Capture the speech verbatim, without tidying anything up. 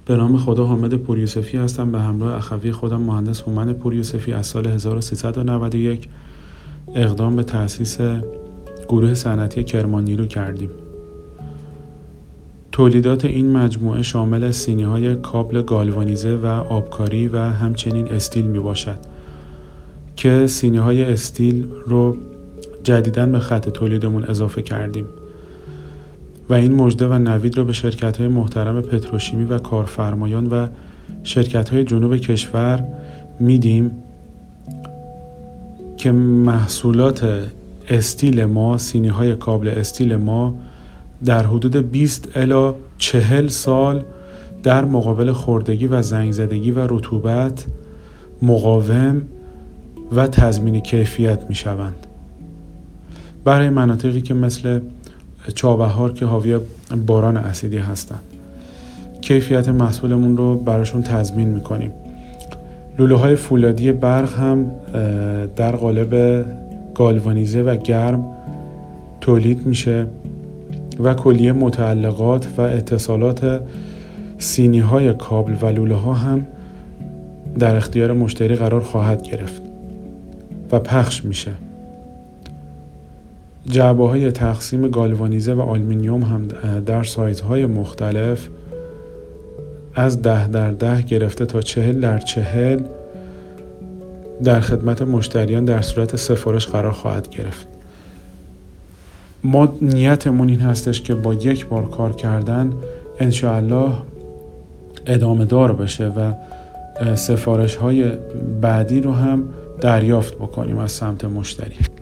به نام خدا حامد پوریوسفی هستم. به همراه اخوی خودم مهندس هومن پوریوسفی از سال هزار و سیصد و نود و یک اقدام به تأسیس گروه صنعتی کرمانیلو کردیم. تولیدات این مجموعه شامل سینی‌های کابل گالوانیزه و آبکاری و همچنین استیل می باشد که سینی‌های استیل رو جدیداً به خط تولیدمون اضافه کردیم و این مژده و نوید رو به شرکت‌های محترم پتروشیمی و کارفرمایان و شرکت‌های جنوب کشور میدیم که محصولات استیل ما، سینی‌های کابل استیل ما در حدود بیست الی چهل سال در مقابل خوردگی و زنگ زدگی و رطوبت مقاوم و تضمین کیفیت می شوند. برای مناطقی که مثل چابهار که حاوی باران اسیدی هستند کیفیت محصولمون رو براشون تضمین می کنیم. لوله های فولادی برق هم در قالب گالوانیزه و گرم تولید میشه و کلیه متعلقات و اتصالات سینی های کابل و لوله ها هم در اختیار مشتری قرار خواهد گرفت و پخش میشه. جعبه های تقسیم گالوانیزه و آلومینیوم هم در سایز های مختلف از ده در ده گرفته تا چهل در چهل در خدمت مشتریان در صورت سفارش قرار خواهد گرفت. ما نیتمون این هستش که با یک بار کار کردن انشاءالله ادامه دار بشه و سفارش های بعدی رو هم دریافت بکنیم از سمت مشتری.